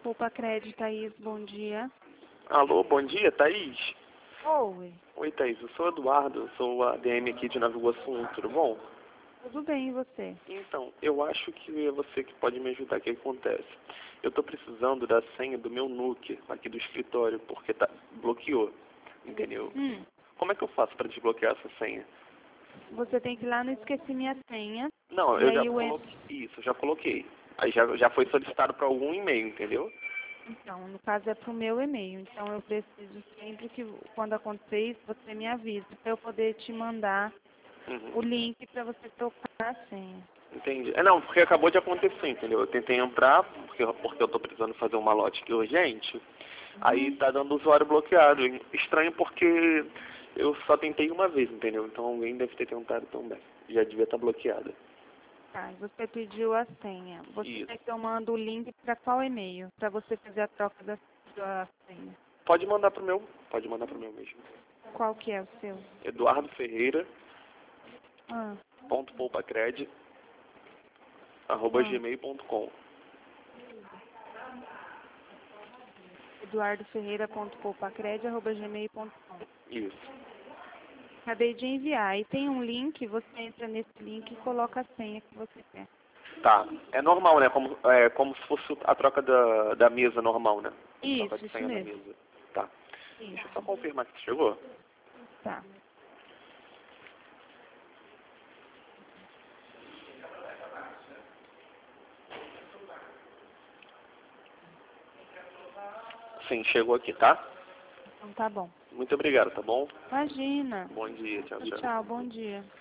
Poupa Crédito, Thaís, bom dia. Alô, bom dia, Thaís? Oi. Oi, Thaís, eu sou Eduardo, sou a ADM aqui de Nova Iguaçu, tudo bom? Tudo bem, e você? Então, eu acho que é você que pode me ajudar. O que acontece? Eu estou precisando da senha do meu NUC aqui do escritório, porque bloqueou, entendeu? Como é que eu faço para desbloquear essa senha? Você tem que ir lá no Esqueci Minha Senha. Não, E eu já aí coloquei isso, eu já coloquei. Aí já foi solicitado para algum e-mail, entendeu? Então, no caso é pro meu e-mail. Então eu preciso sempre que quando acontecer isso, você me avisa para eu poder te mandar o link para você trocar a senha. Entendi. Não, porque acabou de acontecer, entendeu? Eu tentei entrar, porque eu tô precisando fazer uma lote aqui urgente, aí tá dando usuário bloqueado. Estranho porque eu só tentei uma vez, entendeu? Então alguém deve ter tentado também. Já devia estar bloqueada. Tá, você pediu a senha. Você Isso. quer que eu mando o link para qual e-mail? Para você fazer a troca da senha. Pode mandar pro meu mesmo. Qual que é o seu? Eduardo Ferreira, Ah, .poupacred, @gmail.com. eduardoferreira.poupacred@gmail.com. Isso. Acabei de enviar. E tem um link, você entra nesse link e coloca a senha que você quer. Tá. É normal, né? Como se fosse a troca da mesa normal, né? Troca de Isso senha da mesmo. mesa. Tá. Deixa Isso. eu só confirmar que chegou. Tá. Sim, chegou aqui, tá? Então tá bom. Muito obrigado, tá bom? Imagina. Bom dia, tchau, tchau. Tchau, bom dia.